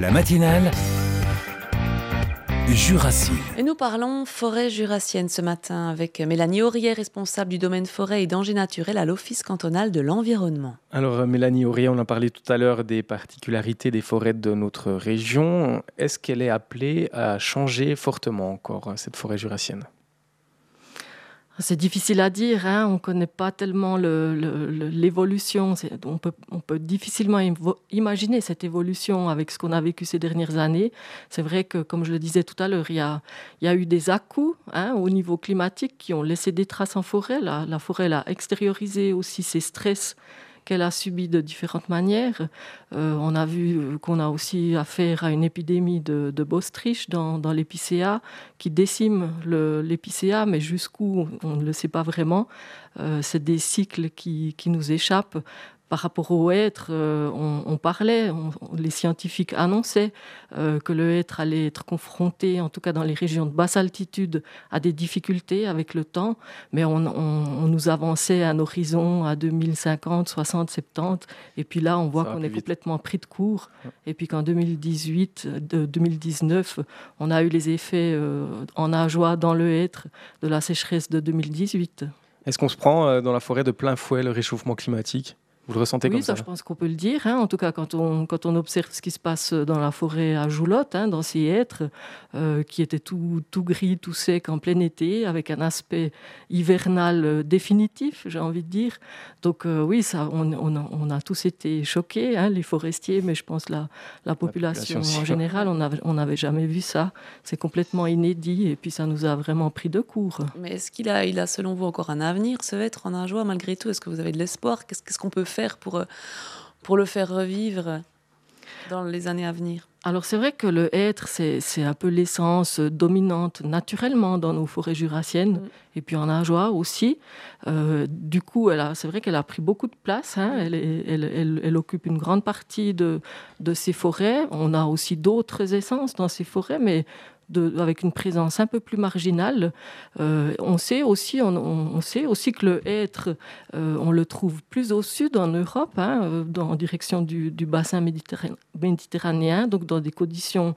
La matinale Jurassien. Et nous parlons forêt jurassienne ce matin avec Mélanie Aurier, responsable du domaine forêt et dangers naturels à l'Office cantonal de l'environnement. Alors Mélanie Aurier, on a parlé tout à l'heure des particularités des forêts de notre région. Est-ce qu'elle est appelée à changer fortement encore, cette forêt jurassienne ? C'est difficile à dire, on ne connaît pas tellement l'évolution. On peut difficilement imaginer cette évolution avec ce qu'on a vécu ces dernières années. C'est vrai que, comme je le disais tout à l'heure, il y a eu des à-coups au niveau climatique qui ont laissé des traces en forêt. La forêt elle a extériorisé aussi ses stress qu'elle a subi de différentes manières. On a vu qu'on a aussi affaire à une épidémie de botrytis dans l'épicéa qui décime l'épicéa, mais jusqu'où, on ne le sait pas vraiment. C'est des cycles qui nous échappent. Par rapport au hêtre, on parlait, les scientifiques annonçaient que le hêtre allait être confronté, en tout cas dans les régions de basse altitude, à des difficultés avec le temps, mais on nous avançait un horizon à 2050, 60, 70, et puis là on voit qu'on est complètement pris de court, et puis qu'en 2019, on a eu les effets en nageois dans le hêtre de la sécheresse de 2018. Est-ce qu'on se prend dans la forêt de plein fouet le réchauffement climatique ? Vous le ressentez comme ça ? Oui, ça, je pense qu'on peut le dire. En tout cas, quand on observe ce qui se passe dans la forêt à Joulotte, dans ces hêtres, qui étaient tout gris, tout sec en plein été, avec un aspect hivernal définitif, j'ai envie de dire. Donc oui, ça, on a tous été choqués, les forestiers, mais je pense la population en général, on n'avait jamais vu ça. C'est complètement inédit, et puis ça nous a vraiment pris de court. Mais est-ce qu'il a selon vous encore un avenir, ce hêtre en nageois, malgré tout ? Est-ce que vous avez de l'espoir ? Qu'est-ce qu'on peut faire pour le faire revivre dans les années à venir ? Alors c'est vrai que le hêtre, c'est un peu l'essence dominante naturellement dans nos forêts jurassiennes, et puis en nageois aussi. Du coup, c'est vrai qu'elle a pris beaucoup de place, elle occupe une grande partie de ces forêts. On a aussi d'autres essences dans ces forêts, mais avec une présence un peu plus marginale. On sait aussi que le hêtre, on le trouve plus au sud en Europe, en direction du bassin méditerranéen, donc dans des conditions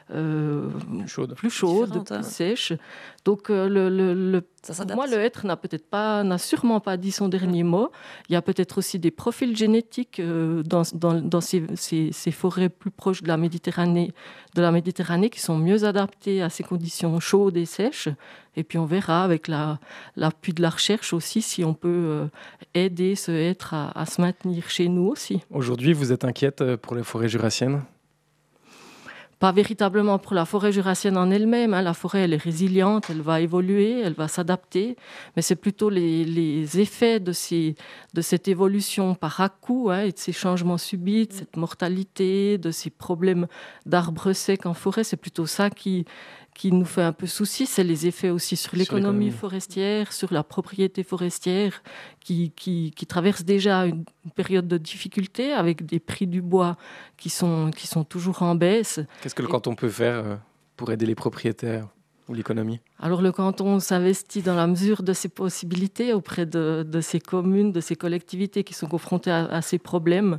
plus chaudes, plus sèches. Donc pour moi, le hêtre n'a sûrement pas dit son dernier mot. Il y a peut-être aussi des profils génétiques dans ces forêts plus proches de la Méditerranée qui sont mieux adaptées à ces conditions chaudes et sèches. Et puis on verra avec l'appui de la recherche aussi si on peut aider ce hêtre à se maintenir chez nous aussi. Aujourd'hui, vous êtes inquiète pour les forêts jurassiennes ? Pas véritablement pour la forêt jurassienne en elle-même. La forêt, elle est résiliente, elle va évoluer, elle va s'adapter. Mais c'est plutôt les effets de cette évolution par à-coups et de ces changements subits, de cette mortalité, de ces problèmes d'arbres secs en forêt. C'est plutôt ça qui nous fait un peu souci. C'est les effets aussi sur l'économie forestière, sur la propriété forestière, qui traverse déjà une période de difficulté avec des prix du bois qui sont toujours en baisse. Qu'est-ce que le canton peut faire pour aider les propriétaires ou l'économie ? Alors le canton s'investit dans la mesure de ses possibilités auprès de ces communes, de ces collectivités qui sont confrontées à ces problèmes.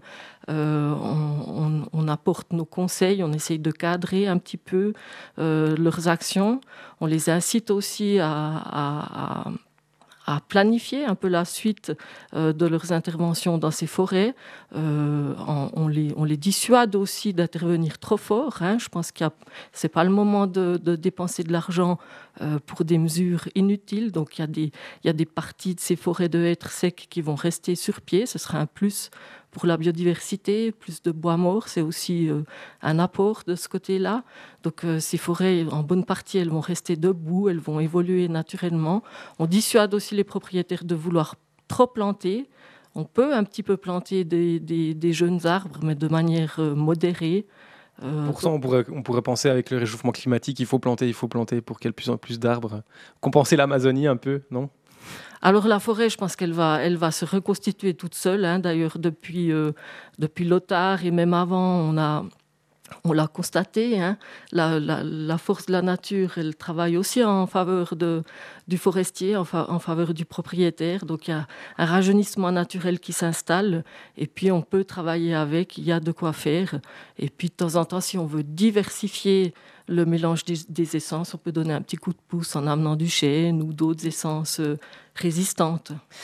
On apporte nos conseils, on essaye de cadrer un petit peu leurs actions. On les incite aussi à planifier un peu la suite de leurs interventions dans ces forêts. On les dissuade aussi d'intervenir trop fort. Je pense que ce n'est pas le moment de dépenser de l'argent pour des mesures inutiles. Donc il y a des parties de ces forêts de hêtres secs qui vont rester sur pied. Ce sera un plus pour la biodiversité, plus de bois mort, c'est aussi un apport de ce côté-là. Donc ces forêts, en bonne partie, elles vont rester debout, elles vont évoluer naturellement. On dissuade aussi les propriétaires de vouloir trop planter. On peut un petit peu planter des jeunes arbres, mais de manière modérée. Pour ça, on pourrait penser avec le réchauffement climatique, il faut planter pour qu'il y ait de plus en plus d'arbres. Compenser l'Amazonie un peu, non ? Alors la forêt, je pense qu'elle va se reconstituer toute seule. D'ailleurs, depuis l'Otard et même avant, On l'a constaté, hein, la force de la nature, elle travaille aussi en faveur du forestier, en faveur du propriétaire. Donc il y a un rajeunissement naturel qui s'installe et puis on peut travailler avec, il y a de quoi faire. Et puis de temps en temps, si on veut diversifier le mélange des essences, on peut donner un petit coup de pouce en amenant du chêne ou d'autres essences résistantes.